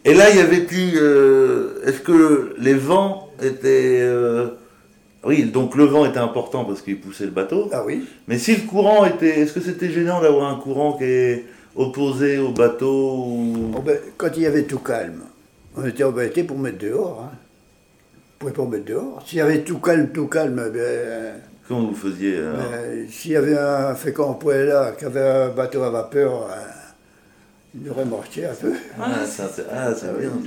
Et là, il y avait plus... est-ce que les vents étaient... Oui, donc le vent était important parce qu'il poussait le bateau. Ah oui. Mais si le courant était... Est-ce que c'était gênant d'avoir un courant qui est opposé au bateau ou... Oh ben, quand il y avait tout calme, on était embêtés pour mettre dehors. Hein. On pouvait pas mettre dehors. S'il y avait tout calme, Comment vous faisiez s'il y avait un fécond poêle là, qui avait un bateau à vapeur, il aurait marché un peu. C'est bien.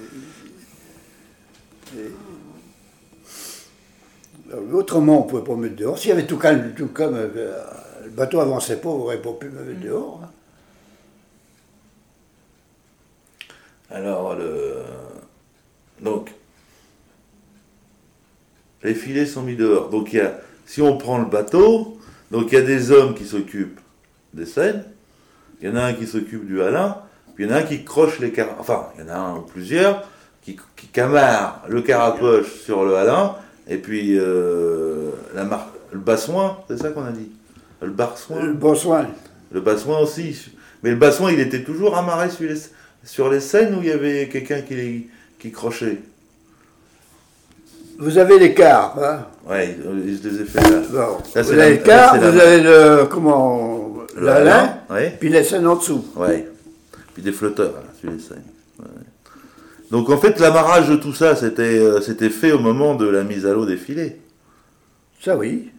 Autrement, on ne pouvait pas mettre dehors. S'il y avait tout calme, le bateau avançait pas, on n'aurait pas pu me mettre dehors. Hein. Alors, donc, les filets sont mis dehors. Donc, si on prend le bateau, donc il y a des hommes qui s'occupent des scènes, il y en a un qui s'occupe du halin, puis il y en a un qui croche les carapoches. Enfin, il y en a un ou plusieurs qui camarent le carapoche sur le halin, et puis le bassoin, c'est ça qu'on a dit. Le barsoin. Le bassoin. Le bassoin aussi. Mais le bassoin, il était toujours amarré sur les scènes où il y avait quelqu'un qui crochait. Vous avez l'écart, hein? Ouais, je les ai fait là. Bon, Là, vous avez l'écart, vous avez le halin, ouais. puis les scènes en dessous. Ouais. Puis des flotteurs là, sur les scènes. Ouais. Donc en fait, l'amarrage de tout ça, c'était fait au moment de la mise à l'eau des filets. Ça oui.